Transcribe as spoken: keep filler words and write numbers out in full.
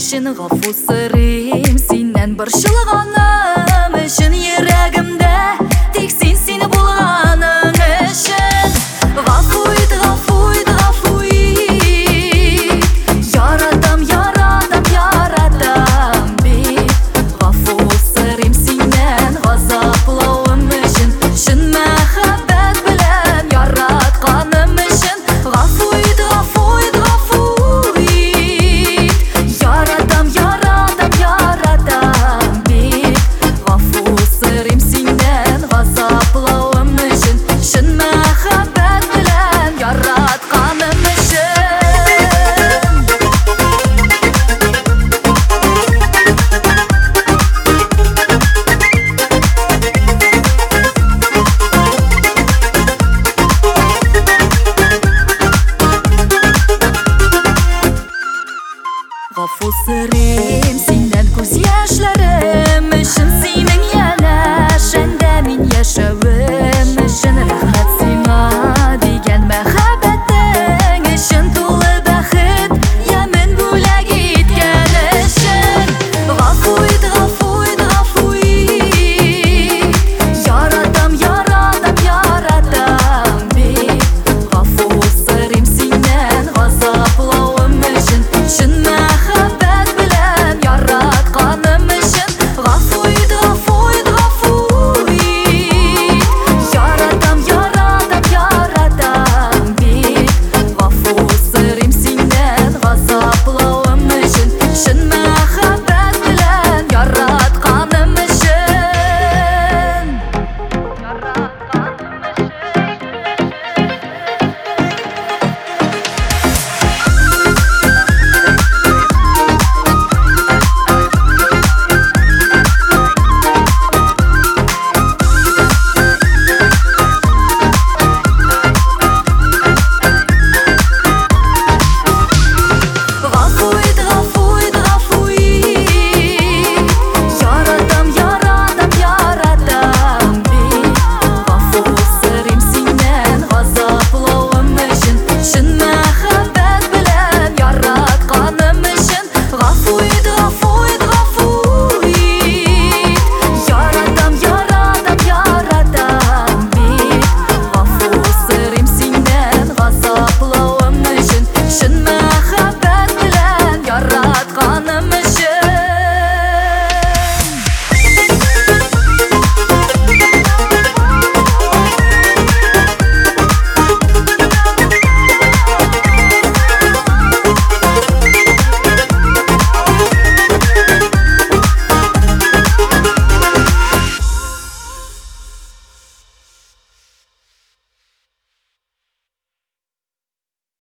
үшін ғафу сұрайым сенен борчылғаным үшін ерегімде тек сен сені болғаның үшін ғафу ет, ғафу ет, ғафу ет ярадам, ярадам, ярадам бит ғафу сұрайым сенен ғазаплауым үшін шын махаббат білән яратқаным үшін ғафу ет, ғафу ет, ғафу ет ярадам, ярадам, ярадам бит ғафу сұрайым сенен ғазаплауым үшін шын махаббат білән яратқаным үшін ғафу сұрайым сенен көз яшьләрем үшін сенің янәшәңдә мин яшәвем үшін рәхмәт